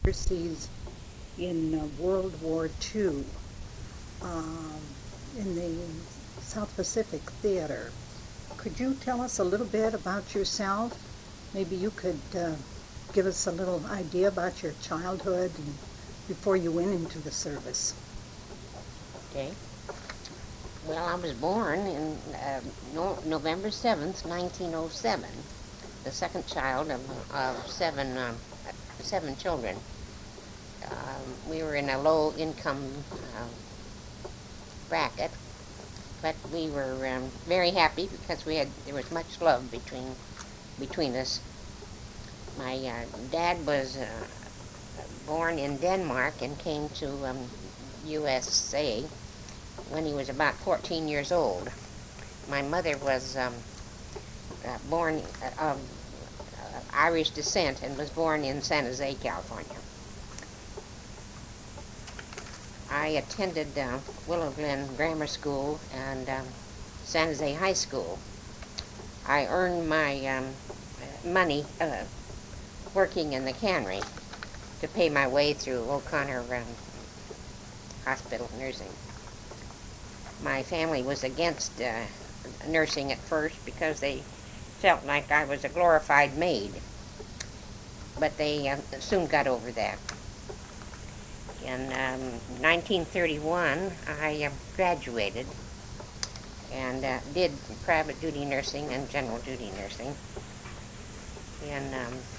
overseas in World War II um, in the South Pacific Theater. Could you tell us a little bit about yourself? Maybe you could give us a little idea about your childhood and before you went into the service. Okay. Well, I was born in November 7th, 1907, the second child of seven children. We were in a low-income bracket, but we were very happy because there was much love between us. My dad was born in Denmark and came to USA when he was about 14 years old. My mother was born of Irish descent and was born in San Jose, California. I attended Willow Glen Grammar School and San Jose High School. I earned my money working in the cannery to pay my way through O'Connor Hospital nursing. My family was against nursing at first because they felt like I was a glorified maid, but they soon got over that. In 1931, I graduated and did private duty nursing and general duty nursing. In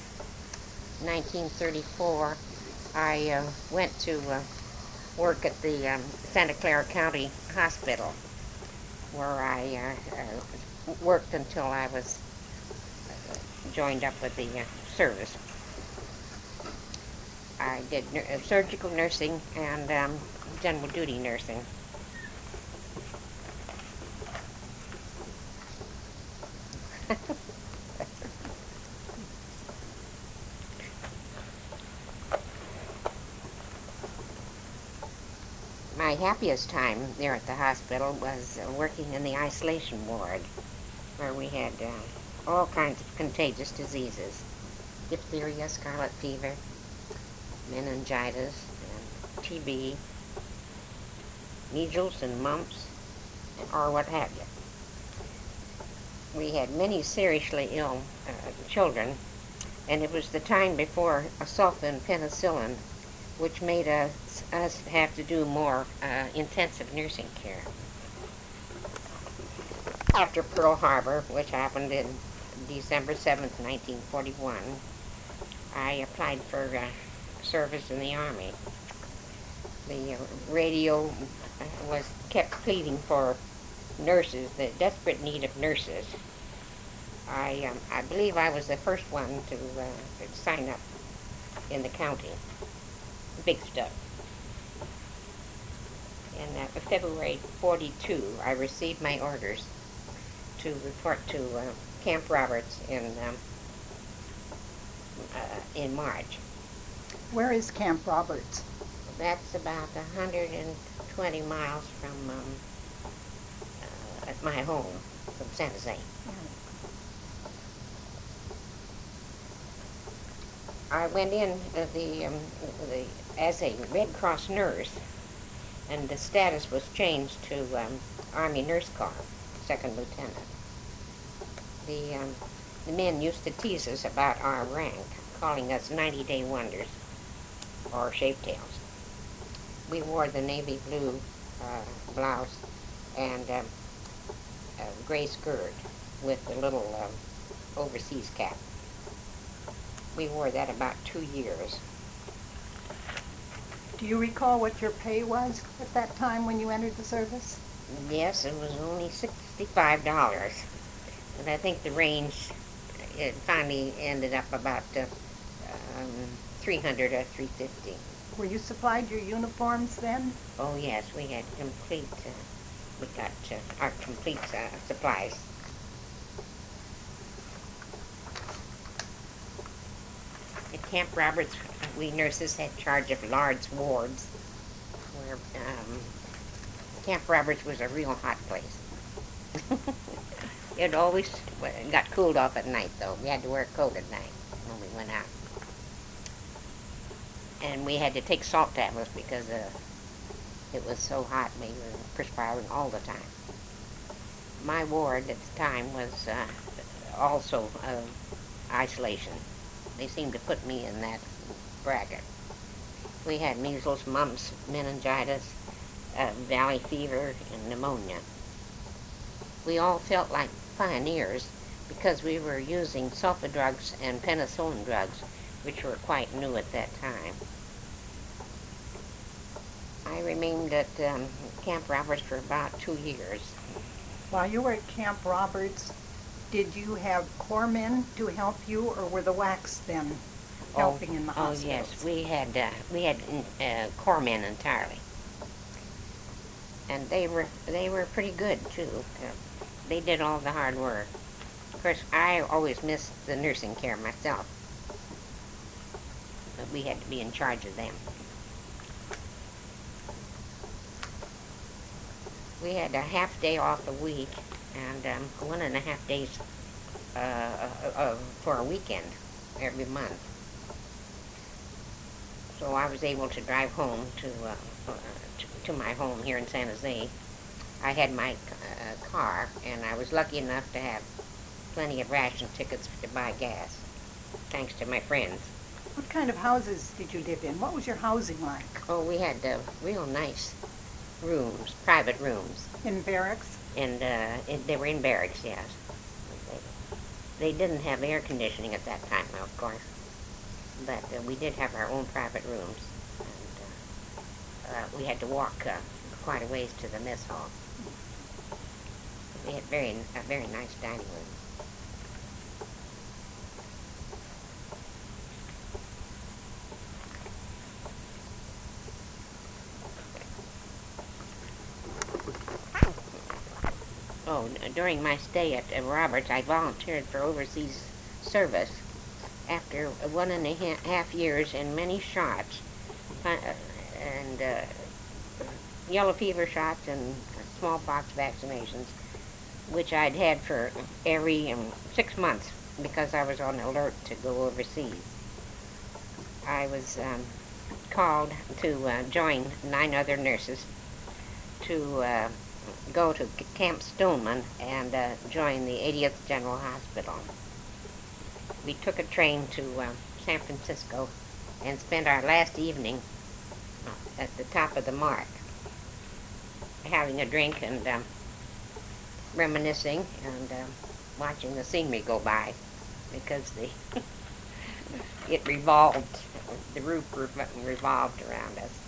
1934, I went to work at the Santa Clara County Hospital, where I worked until I was joined up with the service. I did surgical nursing and general duty nursing. My happiest time there at the hospital was working in the isolation ward, where we had all kinds of contagious diseases: diphtheria, scarlet fever, meningitis, and TB, measles and mumps, or what have you. We had many seriously ill children, and it was the time before sulfa penicillin, which made us have to do more intensive nursing care. After Pearl Harbor, which happened in December 7th, 1941, I applied for service in the Army. The radio kept pleading for nurses, the desperate need of nurses. I believe I was the first one to sign up in the county. Big stuff. In February 42, I received my orders to report to Camp Roberts in March. Where is Camp Roberts? That's about 120 miles from my home, from San Jose. I went in as a Red Cross nurse, and the status was changed to Army Nurse Corps, second lieutenant. The men used to tease us about our rank, calling us 90-day wonders, or shavetails. We wore the navy blue blouse and gray skirt with the little overseas cap. We wore that about 2 years. Do you recall what your pay was at that time when you entered the service? Yes, it was only $65. And I think the range, it finally ended up about 300 or 350. Were you supplied your uniforms then? Oh yes, we had we got our complete supplies. At Camp Roberts, we nurses had charge of large wards, where Camp Roberts was a real hot place. It always got cooled off at night, though. We had to wear a coat at night when we went out. and we had to take salt tablets because it was so hot. We were perspiring all the time. My ward at the time was also isolation. They seemed to put me in that bracket. We had measles, mumps, meningitis, valley fever, and pneumonia. We all felt like pioneers because we were using sulfa drugs and penicillin drugs, which were quite new at that time. I remained at Camp Roberts for about 2 years. While you were at Camp Roberts, did you have corpsmen to help you, or were the WACs then helping in the hospitals? Oh yes, we had corpsmen entirely, and they were pretty good too. They did all the hard work. Of course, I always missed the nursing care myself, but we had to be in charge of them. We had a half day off a week and 1.5 days for a weekend every month. So I was able to drive home to my home here in San Jose. I had my car, and I was lucky enough to have plenty of ration tickets to buy gas, thanks to my friends. What kind of houses did you live in? What was your housing like? Oh, we had real nice rooms, private rooms. In barracks? And they were in barracks, yes. They didn't have air conditioning at that time, of course. But we did have our own private rooms. And we had to walk quite a ways to the mess hall. We had a very nice dining room. Oh, during my stay at Roberts, I volunteered for overseas service. After 1.5 years and many shots, and yellow fever shots and smallpox vaccinations, which I'd had for every 6 months because I was on alert to go overseas. I was called to join 9 other nurses to go to Camp Stoneman and join the 80th General Hospital. We took a train to San Francisco and spent our last evening at the top of the Mark, having a drink and reminiscing and watching the scenery go by, because it revolved, the roof revolved around us.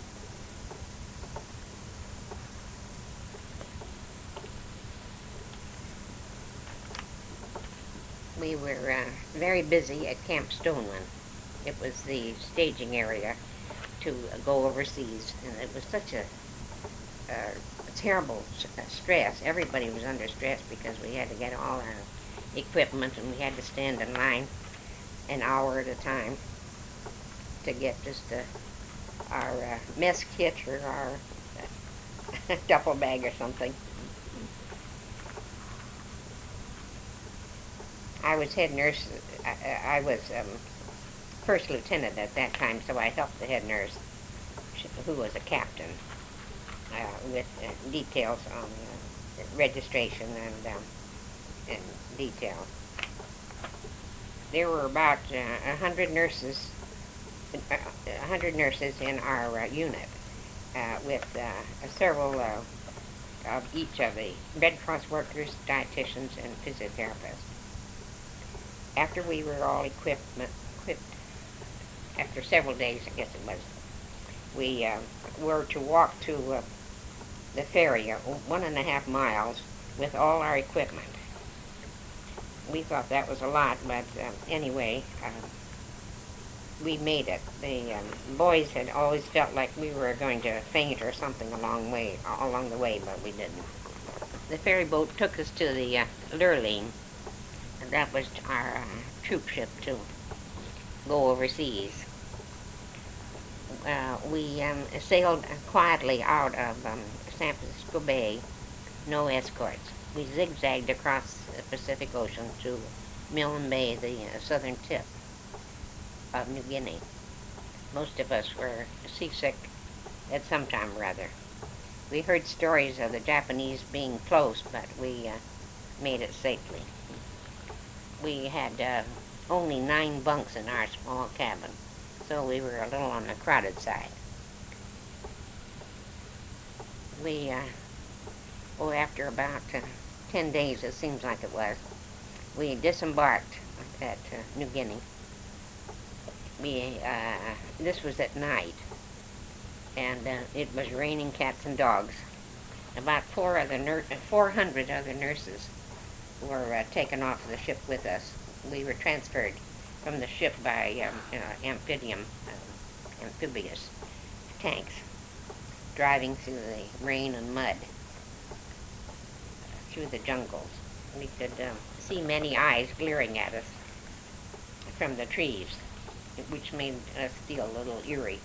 We were very busy at Camp Stoneman. It was the staging area to go overseas, and it was such a terrible stress. Everybody was under stress because we had to get all our equipment, and we had to stand in line an hour at a time to get just our mess kit or our duffel bag or something. I was head nurse. I was first lieutenant at that time, so I helped the head nurse, who was a captain, with details on registration and detail. There were about 100 nurses, 100 nurses in our unit, with several of each of the Red Cross workers, dietitians, and physiotherapists. After we were all equipped, after several days, I guess it was, we were to walk to the ferry 1.5 miles with all our equipment. We thought that was a lot, but anyway, we made it. The boys had always felt like we were going to faint or something along the way, but we didn't. The ferry boat took us to the Lurleen. That was our troop ship to go overseas. We sailed quietly out of San Francisco Bay, no escorts. We zigzagged across the Pacific Ocean to Milne Bay, the southern tip of New Guinea. Most of us were seasick at some time or other. We heard stories of the Japanese being close, but we made it safely. We had only 9 bunks in our small cabin, so we were a little on the crowded side. We, after about 10 days, it seems like it was, we disembarked at New Guinea. This was at night, and it was raining cats and dogs. About 400 other nurses were taken off the ship with us. We were transferred from the ship by amphibious tanks, driving through the rain and mud, through the jungles. We could see many eyes glaring at us from the trees, which made us feel a little eerie.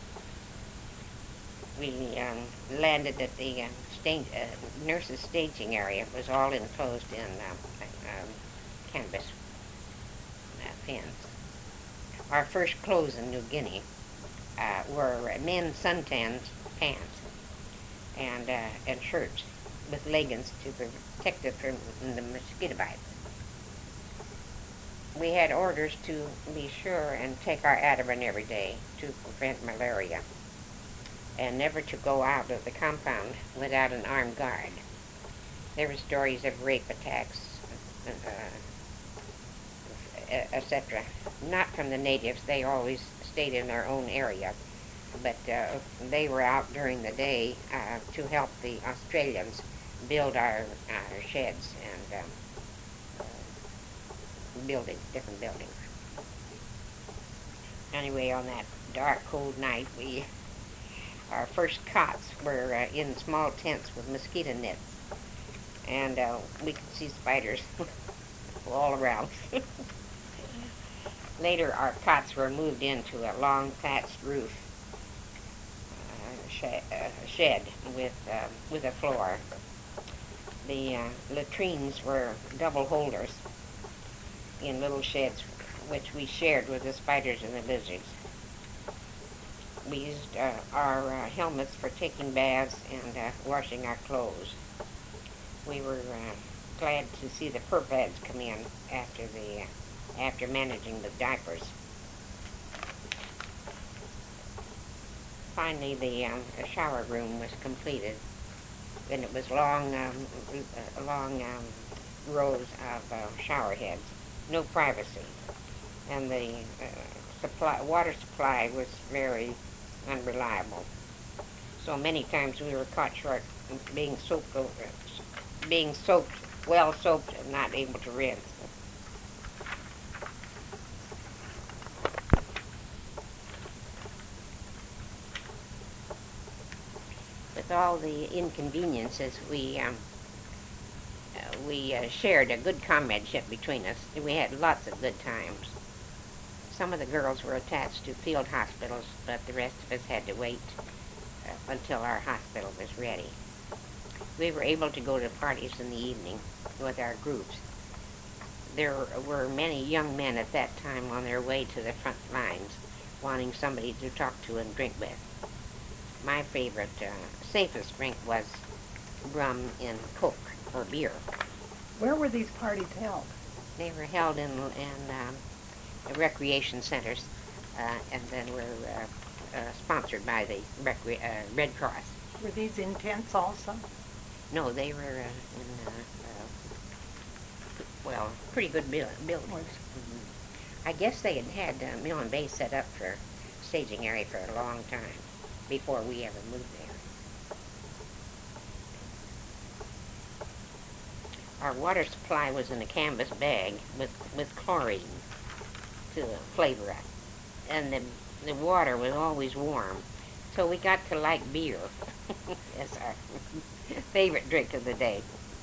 We landed at the nurses' staging area. It was all enclosed in canvas fins. Our first clothes in New Guinea were men's suntan pants and shirts with leggings to protect us from the mosquito bite. We had orders to be sure and take our Ativan every day to prevent malaria, and never to go out of the compound without an armed guard. There were stories of rape attacks, etc. Not from the natives. They always stayed in their own area, but they were out during the day to help the Australians build our sheds and different buildings. Anyway, on that dark, cold night, our first cots were in small tents with mosquito nets, and we could see spiders all around. Later, our cots were moved into a long thatched roof shed with a floor. The latrines were double holders in little sheds, which we shared with the spiders and the lizards. We used our helmets for taking baths and washing our clothes. We were glad to see the perp ads come in after managing the diapers. Finally, the shower room was completed, and it was long rows of shower heads, no privacy, and the water supply was very unreliable. So many times we were caught short, being well soaped, and not able to rinse. With all the inconveniences, we shared a good comradeship between us. We had lots of good times. Some of the girls were attached to field hospitals, but the rest of us had to wait until our hospital was ready. We were able to go to parties in the evening with our groups. There were many young men at that time on their way to the front lines, wanting somebody to talk to and drink with. My favorite, safest drink was rum in Coke, or beer. Where were these parties held? They were held in recreation centers, and then were sponsored by the Red Cross. Were these in tents also? No, they were in pretty good buildings. Mm-hmm. I guess they had Milne Bay set up for staging area for a long time before we ever moved there. Our water supply was in a canvas bag with chlorine to flavor it, and the water was always warm, so we got to like beer as our favorite drink of the day.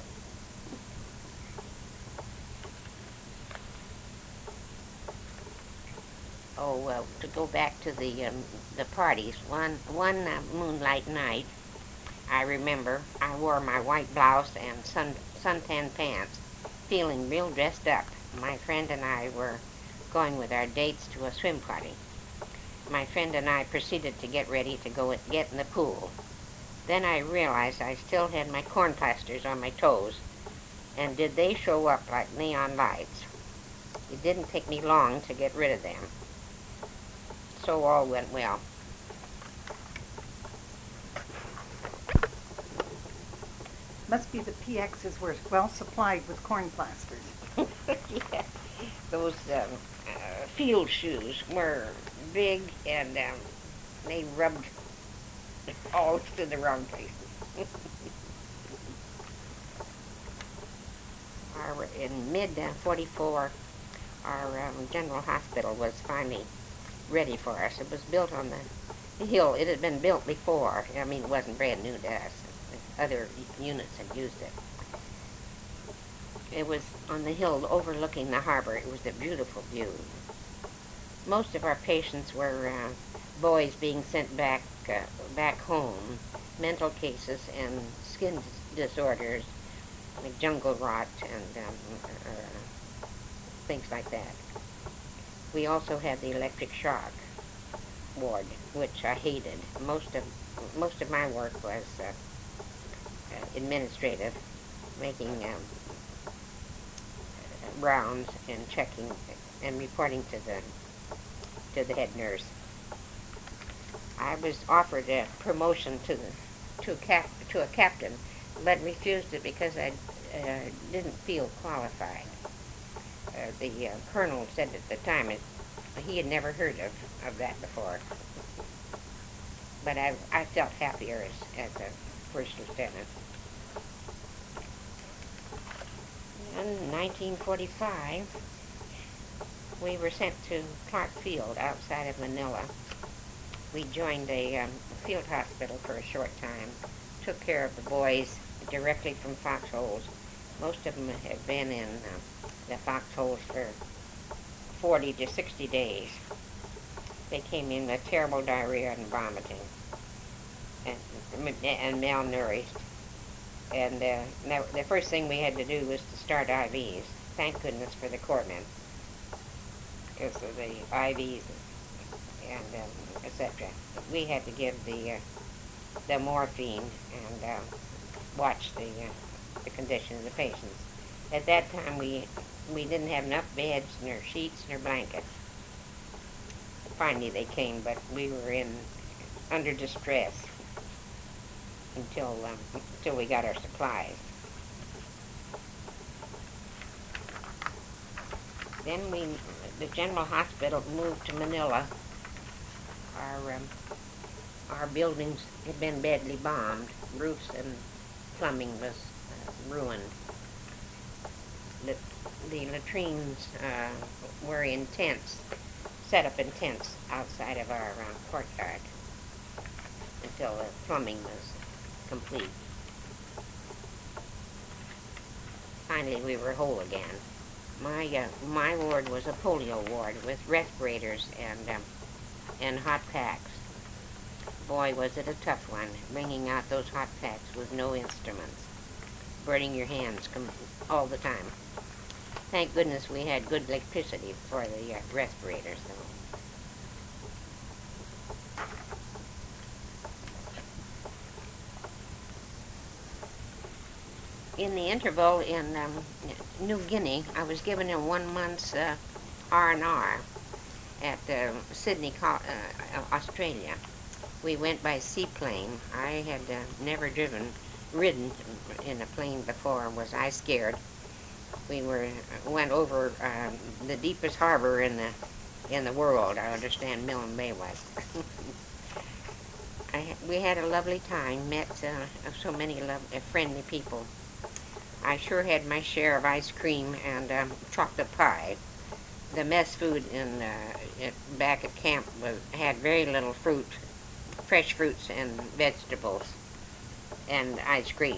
To go back to the parties, one moonlight night, I remember I wore my white blouse and suntan pants, feeling real dressed up. My friend and I were going with our dates to a swim party. my friend and I proceeded to get ready to go get in the pool. Then I realized I still had my corn plasters on my toes, and did they show up like neon lights. It didn't take me long to get rid of them. So all went well. Must be the PXs were well supplied with corn plasters. Yeah. Those field shoes were big, and they rubbed all to the wrong places. In mid-44, our general hospital was finally ready for us. It was built on the hill. It had been built before. I mean, it wasn't brand new to us. Other units had used it. It was on the hill overlooking the harbor. It was a beautiful view. Most of our patients were boys being sent back home, mental cases and skin disorders, like jungle rot and things like that. We also had the electric shock ward, which I hated. Most of my work was administrative, making rounds and checking and reporting to the head nurse. I was offered a promotion to a captain, but refused it because I didn't feel qualified. The colonel said at the time he had never heard of that before. But I felt happier as a first lieutenant. In 1945, we were sent to Clark Field outside of Manila. We joined a field hospital for a short time, took care of the boys directly from foxholes. Most of them had been in the foxholes for 40 to 60 days. They came in with terrible diarrhea and vomiting, and malnourished. And the first thing we had to do was to start IVs. Thank goodness for the corpsmen, because of the IVs and etc. We had to give the morphine and watch the condition of the patients. At that time, we didn't have enough beds, nor sheets, nor blankets. Finally, they came, but we were under distress until we got our supplies. Then the general hospital moved to Manila. Our buildings had been badly bombed. Roofs and plumbing was ruined. The latrines were in tents, set up in tents outside of our courtyard until the plumbing was complete. Finally, we were whole again. My ward was a polio ward with respirators and hot packs. Boy, was it a tough one, bringing out those hot packs with no instruments, burning your hands all the time. Thank goodness we had good electricity for the respirators, though. In the interval in New Guinea, I was given a 1 month's R&R at Sydney, Australia. We went by seaplane. I had never ridden in a plane before. Was I scared? We went over the deepest harbor in the world. I understand Milne Bay was. We had a lovely time. Met so many friendly people. I sure had my share of ice cream and chocolate pie. The mess food back at camp had very little fruit, fresh fruits and vegetables, and ice cream.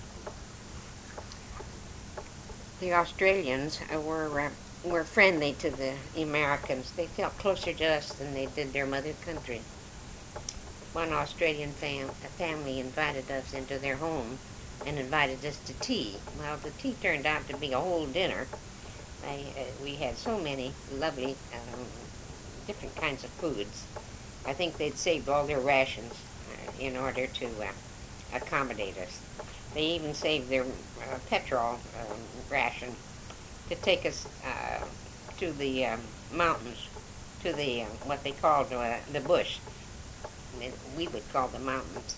The Australians were friendly to the Americans. They felt closer to us than they did their mother country. One Australian family invited us into their home and invited us to tea. Well, the tea turned out to be a whole dinner. We had so many lovely different kinds of foods. I think they'd saved all their rations in order to accommodate us. They even saved their petrol ration to take us to the mountains, to the what they called the bush. We would call the mountains.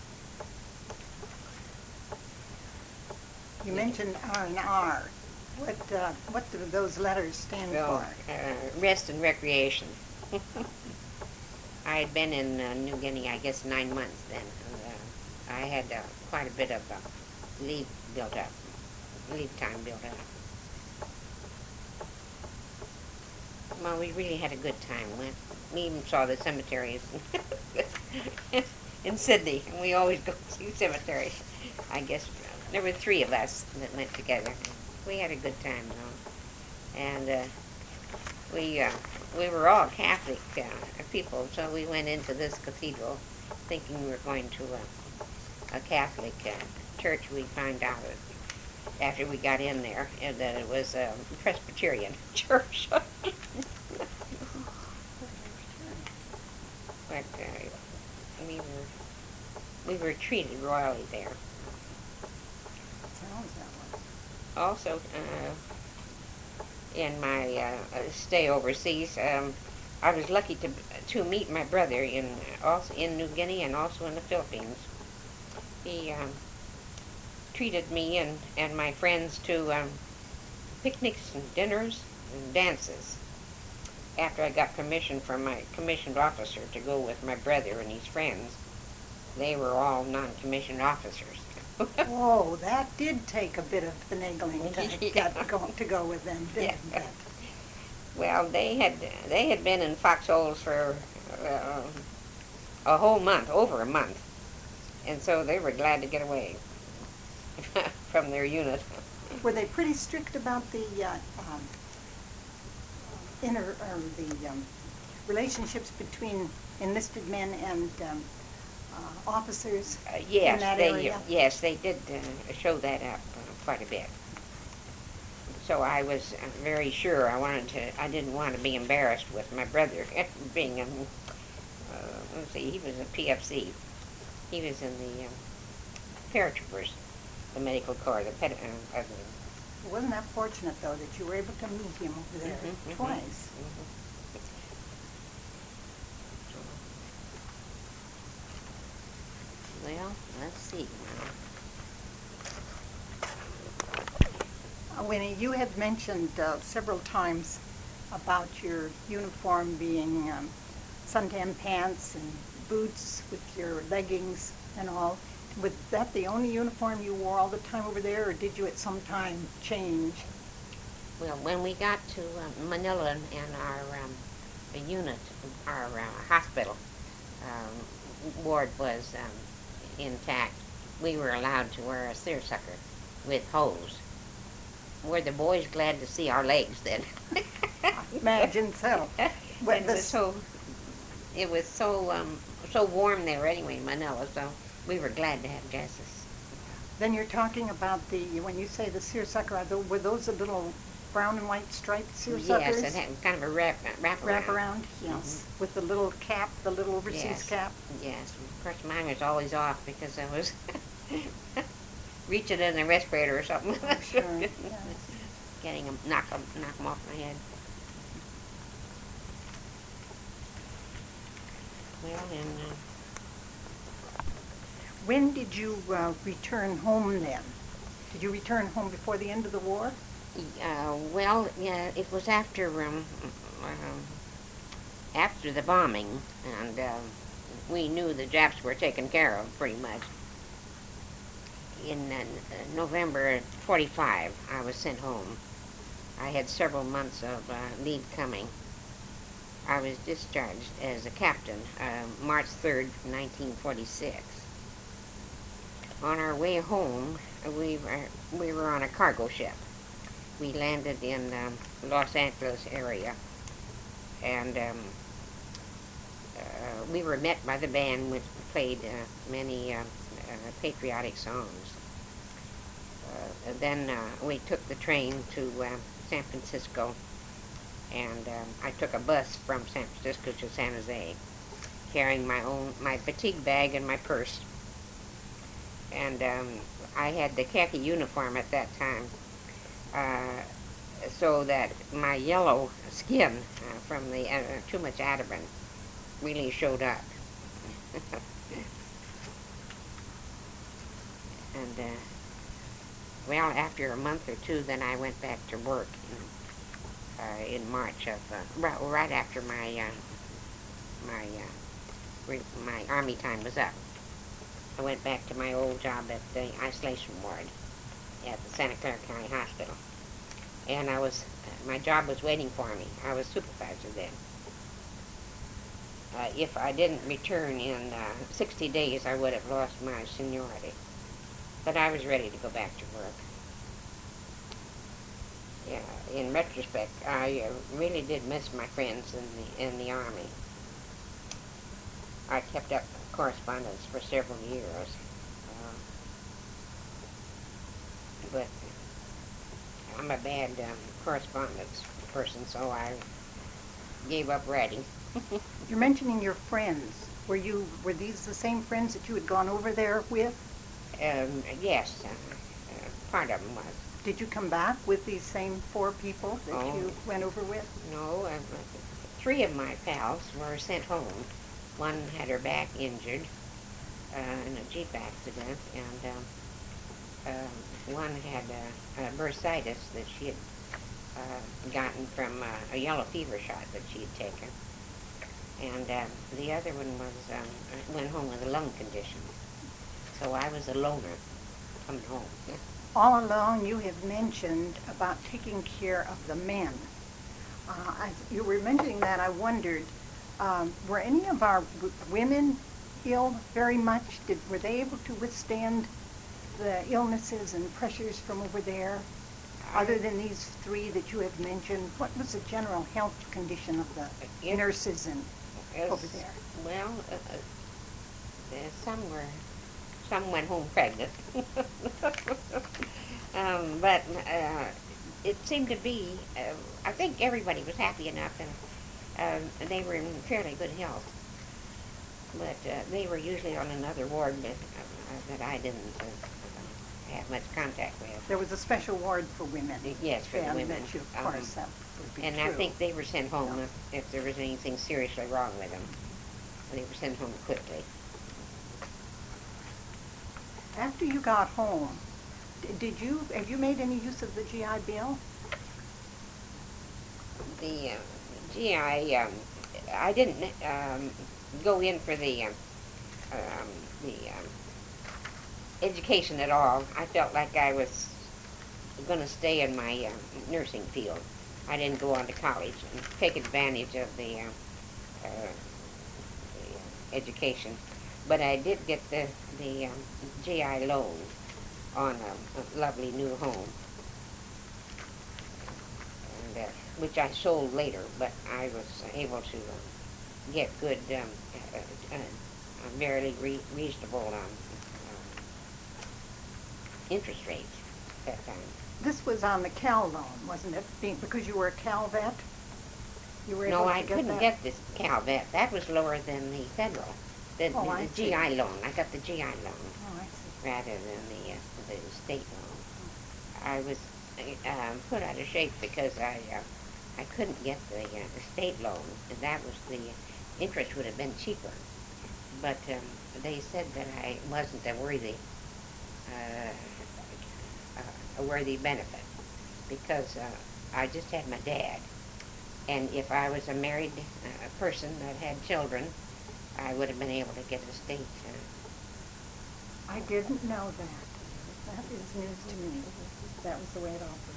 You mentioned R&R. What do those letters stand for? Rest and recreation. I had been in New Guinea, I guess, 9 months then. I had quite a bit of leave time built up. Well, we really had a good time. We even saw the cemeteries in Sydney, and we always go see cemeteries. I guess there were 3 of us that went together. We had a good time, though. And we were all Catholic people, so we went into this cathedral thinking we were going to a Catholic church. We found out after we got in there that it was a Presbyterian church. But we were treated royally there. Sounds that way. Also, in my stay overseas, I was lucky to meet my brother also in New Guinea and also in the Philippines. He treated me and my friends to picnics and dinners and dances. After I got permission from my commissioned officer to go with my brother and his friends, they were all non-commissioned officers. Oh, that did take a bit of finagling to get to go with them, didn't it? Well, they had been in foxholes for a whole month, over a month, and so they were glad to get away from their unit. Were they pretty strict about the relationships between enlisted men and officers in that area? Yes, they did show that up quite a bit. So I was very sure I didn't want to be embarrassed with my brother being let's see, he was a PFC. He was in the paratroopers, the medical corps, Wasn't that fortunate, though, that you were able to meet him over there twice? Well, let's see. Winnie, you had mentioned several times about your uniform being suntan pants and boots with your leggings and all. Was that the only uniform you wore all the time over there, or did you at some time change? Well, when we got to Manila and our unit, our hospital ward was intact, we were allowed to wear a seersucker with hose. Were the boys glad to see our legs then? Imagine so. It was so warm there anyway in Manila, so we were glad to have dresses. Then you're talking about when you say the seersucker, were those the little brown and white striped seersuckers? Yes, it had kind of a wrap around, yes. Mm-hmm. With the little cap, the little overseas cap? Yes, of course mine was always off because I was reaching in the respirator or something. Oh, sure, yes. Getting them, knock them off my head. Well, and when did you return home then? Did you return home before the end of the war? Well, yeah, it was after the bombing, and we knew the Japs were taken care of pretty much. In November 45, I was sent home. I had several months of leave coming. I was discharged as a captain March 3rd, 1946. On our way home, we were on a cargo ship. We landed in Los Angeles area, and we were met by the band, which played many patriotic songs. Then we took the train to San Francisco, And I took a bus from San Francisco to San Jose, carrying my fatigue bag and my purse. And I had the khaki uniform at that time, so that my yellow skin from the too much Ativan really showed up. And well, after a month or two, then I went back to work in March of right after my Army time was up. I went back to my old job at the isolation ward at the Santa Clara County Hospital, and my job was waiting for me. I was supervisor then. If I didn't return in 60 days, I would have lost my seniority. But I was ready to go back to work. Yeah, in retrospect, I really did miss my friends in the Army. I kept up correspondence for several years, but I'm a bad correspondence person, so I gave up writing. You're mentioning your friends. Were these the same friends that you had gone over there with? Yes, part of them was. Did you come back with these same 4 people that you went over with? No, 3 of my pals were sent home. One had her back injured in a Jeep accident, and one had bursitis that she had gotten from a yellow fever shot that she had taken. And the other one went home with a lung condition. So I was a loner coming home. All along you have mentioned about taking care of the men. As you were mentioning that, I wondered, were any of our women ill very much? Were they able to withstand the illnesses and pressures from over there? Other than these 3 that you have mentioned, what was the general health condition of the nurses over there? Well, some went home pregnant, but it seemed to be. I think everybody was happy enough, and they were in fairly good health. But they were usually on another ward that I didn't have much contact with. There was a special ward for women. Yes, for the women. That you, of course, that would be and true. I think they were sent home if there was anything seriously wrong with them. They were sent home quickly. After you got home, have you made any use of the GI Bill? The GI, I didn't go in for the education at all. I felt like I was going to stay in my nursing field. I didn't go on to college and take advantage of the education. But I did get the GI loan on a lovely new home, and which I sold later, but I was able to get good, very reasonable interest rates at that time. This was on the Cal loan, wasn't it? Because you were a Cal vet? You were able No, to I couldn't get this Cal vet. That was lower than the federal. The GI loan. I got the GI loan rather than the state loan. I was put out of shape because I couldn't get the state loan, and that was the interest would have been cheaper. But they said that I wasn't a worthy benefit because I just had my dad, and if I was a married person that had children, I would have been able to get a state. I didn't know that. That is news to me. That was the way it offered.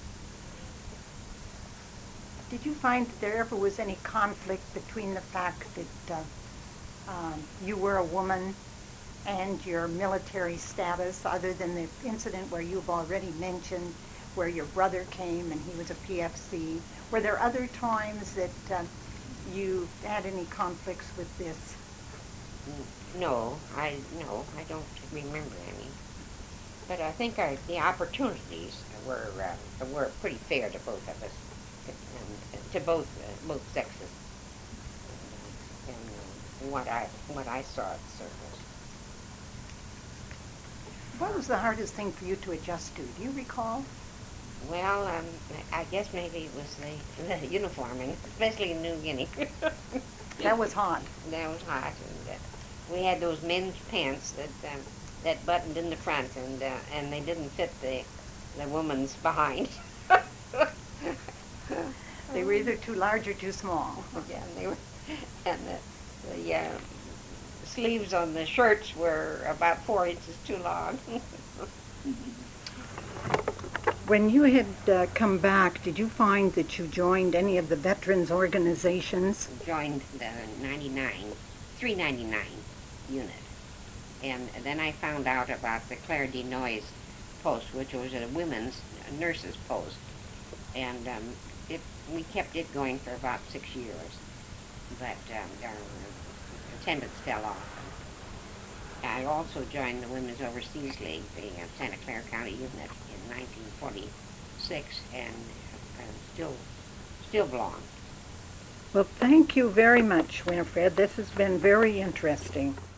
Did you find that there ever was any conflict between the fact that you were a woman and your military status, other than the incident where you've already mentioned where your brother came and he was a PFC? Were there other times that you had any conflicts with this? No, I don't remember any. But I think the opportunities were pretty fair to both of us to both sexes. And what I saw at the circus. What was the hardest thing for you to adjust to? Do you recall? Well, I guess maybe it was the uniforming, especially in New Guinea. That was hot. That was hot, and we had those men's pants that buttoned in the front, and they didn't fit the woman's behind. They were either too large or too small. Yeah, and they were, and the sleeves on the shirts were about 4 inches too long. When you had come back, did you find that you joined any of the veterans organizations? Joined the 399 unit, and then I found out about the Claire de Noyes post, which was a women's nurses post, and we kept it going for about 6 years, but our attendance fell off. I also joined the Women's Overseas League, the Santa Clara County unit, in 1946, and still belong. Well, thank you very much, Winifred. This has been very interesting.